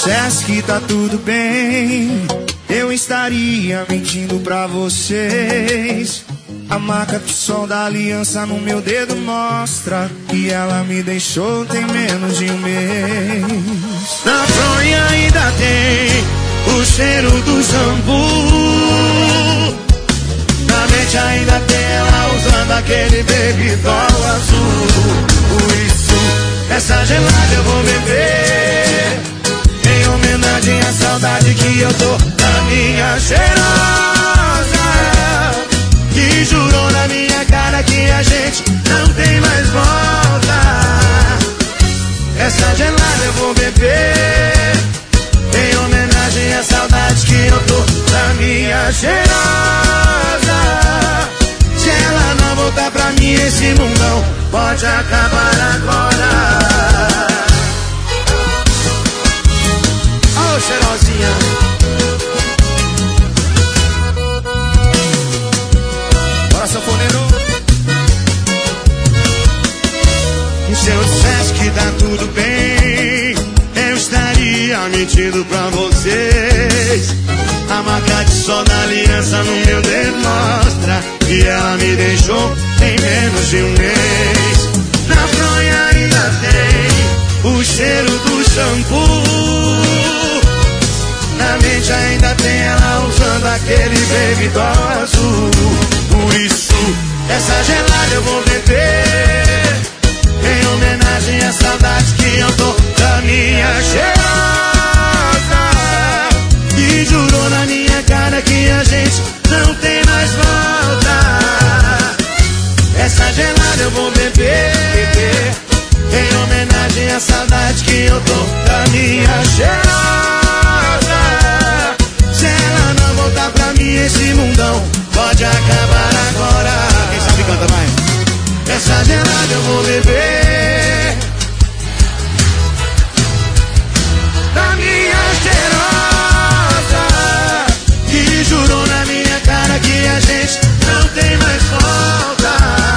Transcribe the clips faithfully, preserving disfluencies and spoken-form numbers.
dissesse que tá tudo bem, eu estaria mentindo pra vocês. A marca do sol da aliança no meu dedo mostra que ela me deixou tem menos de um mês. Na fronha ainda tem o cheiro do shampoo, na mente ainda tem ela usando aquele baby doll azul. Por isso, essa gelada eu vou beber, em homenagem à saudade que eu tô da minha cheirosa, que jurou na minha cara que a gente não tem mais volta. Essa gelada eu vou beber, em homenagem à saudade que eu tô da minha cheirosa. Se ela não voltar pra mim, esse mundão pode acabar agora. Ô, cheirosinha, bora, sanfoneiro. E se eu dissesse que tá tudo bem, eu estaria mentindo pra vocês. A marca de sol da aliança no meu dedo mostra que ela me deixou em menos de um mês. Na fronha ainda tem o cheiro do shampoo, na mente ainda tem ela usando aquele baby doll azul. Por isso, essa gelada eu vou beber, em homenagem à saudade que eu tô da minha cheirosa, que jurou na minha cara que a gente não tem mais volta. Essa gelada eu vou beber, em homenagem à saudade que eu tô da minha cheirosa. Se ela não voltar pra mim, esse mundão pode acabar agora. Quem sabe canta mais. Essa gelada eu vou beber, da minha cheirosa, que jurou na minha cara que a gente não tem mais volta.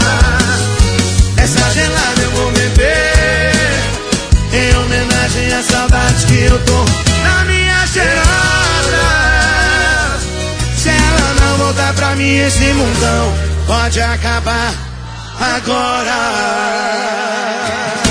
Essa gelada eu vou beber, em homenagem à saudade que eu tô na minha cheirosa. Se ela não voltar pra mim, esse mundão pode acabar agora.